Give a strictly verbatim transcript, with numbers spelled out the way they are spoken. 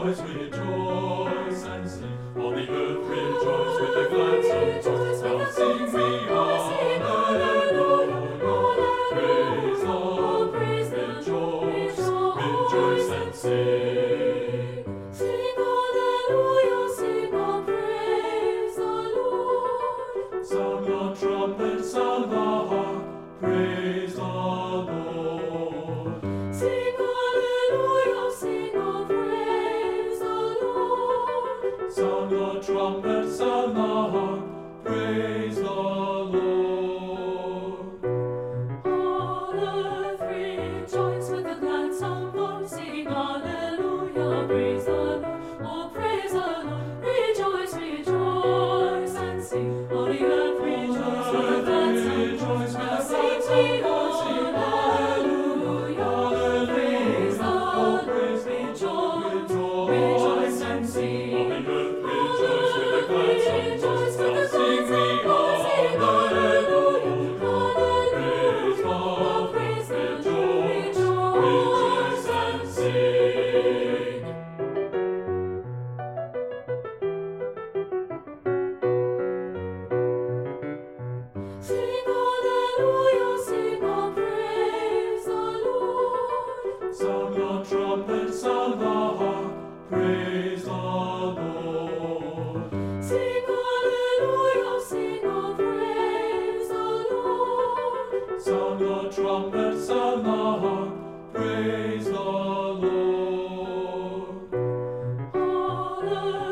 rejoice, rejoice and sing. All the earth rejoice with the gladsome songs. Now sing we hallelujah. Praise the Lord, rejoice, rejoice and sing. Sing hallelujah, sing oh praise the Lord. Sound the trumpet, sound the harp, praise the Lord. Sing hallelujah, sing oh praise the Lord. Sound the trumpet, sound the harp, praise the Lord. All earth rejoice with a gladsome voice, sing hallelujah, praise the Lord, oh praise the Lord. Rejoice, rejoice and sing. All the earth rejoice with a gladsome voice, now sing we hallelujah, praise the Lord. Rejoice, rejoice and sing. All the earth rejoice with the gladsome voice, now sing we hallelujah. Praise the Lord, rejoice, rejoice and sing. Sing hallelujah, sing oh praise the Lord. Sound the trumpet, sound the harp, praise the Lord. Sing hallelujah, sing oh praise the Lord. Sound the trumpet, sound the harp, praise the Lord. All